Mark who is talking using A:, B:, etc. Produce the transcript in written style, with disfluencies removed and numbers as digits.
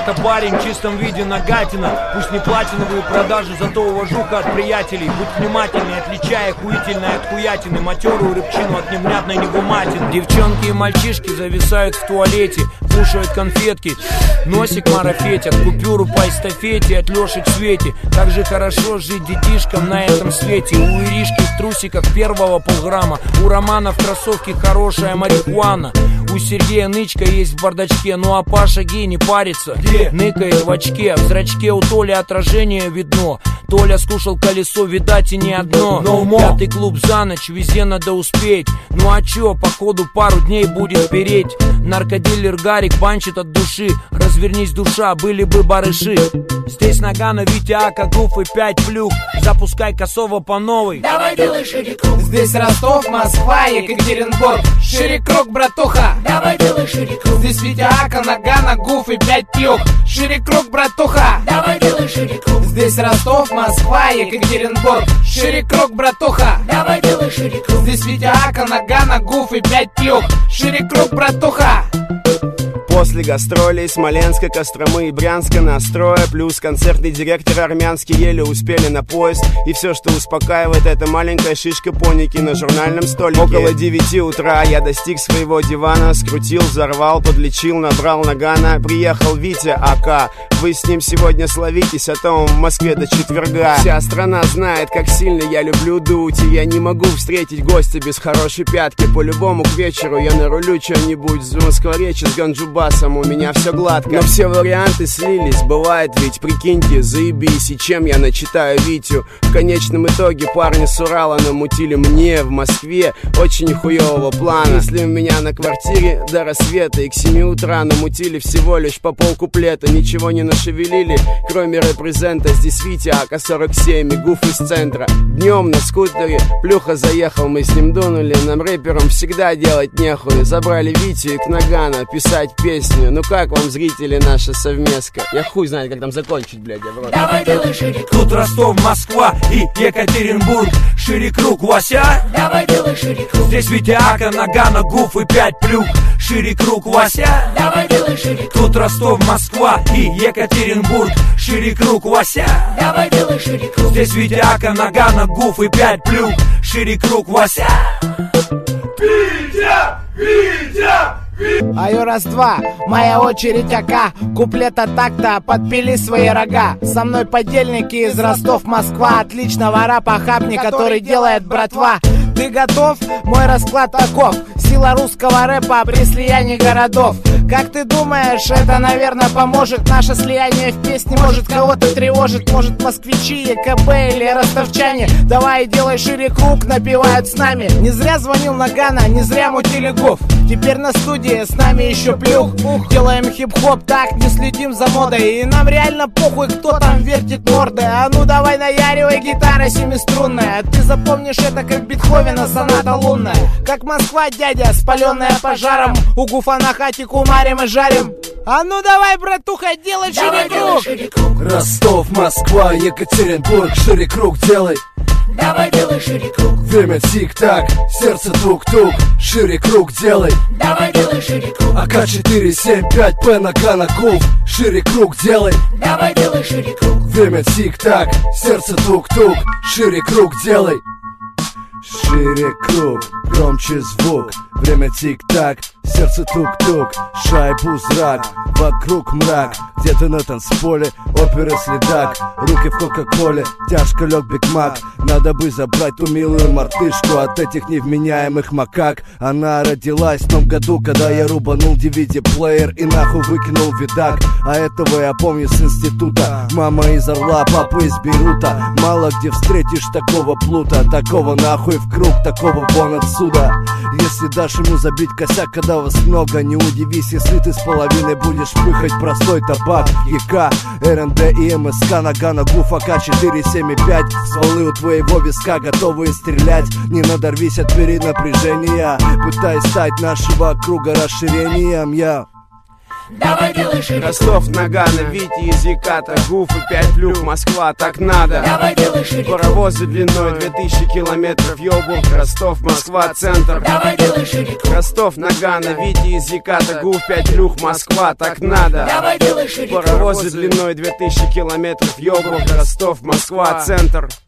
A: это парень в чистом виде нагатина. Пусть не платиновые продажи, зато уважуха от приятелей. Будь внимательней, отличай охуительное от хуятины, матерую рыбчину от невнятной негуматины. Девчонки и мальчишки зависают в туалете, кушают конфетки, носик марафетят, купюру по эстафете от Леши к Свете. Как же хорошо жить детишкам на этом свете. У Иришки в трусиках первого полграмма, у Романа в кроссовке хорошая марихуана, у Сергея нычка есть в бардачке. Ну а Паша гей не парится, ныкает в очке. В зрачке у Толи отражение видно. Толя скушал колесо, видать и не одно. Пятый клуб за ночь, везде надо успеть. Ну а чё, походу пару дней будет переть. Наркодилер Гарик банчит от души. Развернись, душа, были бы барыши. Здесь Нагано, Витя, Ака, Гуф и 5 плюх. Запускай косово по новой.
B: Давай делай шире круг.
C: Здесь Ростов, Москва, Екатеринбург. Шире круг, братуха.
B: Давай делай шире круг.
C: Здесь Витя, Ака, Нагано, Гуф и 5 плюх. Шире круг, братуха.
B: Давай делай шире круг.
C: Здесь Ростов, Москва, Екатеринбург. Шире круг, братуха.
B: Давай делай шире круг.
C: Здесь Витя, Ака, Нагано, Гуф и 5 плюх. Шире круг, братуха.
D: После гастролей Смоленска, Костромы и Брянска настроя, плюс концертный директор армянский, еле успели на поезд. И все, что успокаивает, это маленькая шишка поники на журнальном столике. Около 9 утра я достиг своего дивана, скрутил, взорвал, подлечил, набрал Нагано. Приехал Витя АК, вы с ним сегодня словитесь, а то он в Москве до четверга. Вся страна знает, как сильно я люблю дуть, и я не могу встретить гостя без хорошей пятки. По-любому к вечеру я нарулю что-нибудь с Москворечи, с Ганджубасом, у меня все гладко. Но все варианты слились, бывает ведь, прикиньте, заебись. И чем я начитаю Витю? В конечном итоге парни с Урала намутили мне в Москве очень хуевого плана. Если у меня на квартире до рассвета и к 7 утра намутили всего лишь по полкуплета, ничего не нашевелили, кроме репрезента. Здесь Витя АК-47 и Гуф из центра. Днем на скутере Плюха заехал, мы с ним дунули. Нам рэперам всегда делать нехуй. Забрали Витю и к Нагано писать песню. Ну как вам, зрители, наша совместка? Я хуй знает, как там закончить, блядь, я в рот.
B: Давай делай шире круг.
A: Тут Ростов, Москва и Екатеринбург. Шире круг, Вася.
B: Давай делай шире круг.
A: Здесь Витя Ака, Нагано, Гуф и 5 плюх. Шире круг, Вася.
B: Давай делай шире круг.
A: Тут Ростов, Москва и Екатеринбург. Шире круг, Вася.
B: Давай делай шире круг.
A: Здесь Витя Ака, Нагано, Гуф и 5 плюх. Шире круг, Вася.
E: Витя! Витя!
C: Аю, раз-два, моя очередь АК. Куплета так-то, подпили свои рога. Со мной подельники из Ростов, Москва. Отличного рэпа хапни, который делает братва. Ты готов? Мой расклад таков. Сила русского рэпа при слиянии городов. Как ты думаешь, это, наверное, поможет? Наше слияние в песне может кого-то тревожит. Может, москвичи, ЕКБ или ростовчане. Давай делай шире круг, напевают с нами. Не зря звонил Нагано, не зря мутили Гуф. Теперь на студии с нами еще Плюх. Делаем хип-хоп так, не следим за модой. И нам реально похуй, кто там вертит мордой. А ну давай наяривай, гитара семиструнная. Ты запомнишь это как Бетховена соната лунная. Как Москва, дядя, спаленная пожаром. У Гуфа на хате кумарим и жарим. А ну давай, братуха, делай шире круг.
E: Ростов, Москва, Екатеринбург. Шире круг делай.
B: Давай делай шире круг.
E: Время тик-так, сердце тук-тук. Шире круг делай.
B: Давай делай шире круг.
E: АК-475, П, Нагано, Гуф. Шире круг делай.
B: Давай делай шире круг.
E: Время тик-так, сердце тук-тук. Шире круг делай. Шире круг, громче звук. Время тик-так, сердце тук-тук. Шайбу зрак, вокруг мрак. Где-то на танцполе, оперы следак. Руки в кока-коле, тяжко лег Биг Мак. Надо бы забрать ту милую мартышку от этих невменяемых макак. Она родилась в том году, когда я рубанул DVD-плеер и нахуй выкинул видак. А этого я помню с института. Мама из Орла, папа из Бейрута. Мало где встретишь такого плута. Такого нахуй в круг, такого вон отсюда. Если дашь ему забить косяк, когда вас много, не удивись, если ты с половиной будешь пыхать простой табак. ЕК, РНД и МСК, Нагано, Гуф, АК-475. Стволы у твоего виска готовые стрелять. Не надорвись от перенапряжения, пытаясь стать нашего круга расширением. Я
B: Давай делай шире круг.
D: Ростов, Нагано, Вити из Яката, Гуф и 5 люк, Москва, так надо.
B: Давай делай шире круг.
D: Паровозы длиной 2000 километров, Йобург, Ростов, Москва, центр.
B: Давай делай шире круг.
D: Ростов, Нагано, Вити из Яката, Гуф, 5 люк, Москва, так надо.
B: Давай делай шире круг.
D: Паровозы длиной 2000 километров, Йобург, Ростов, Москва, центр.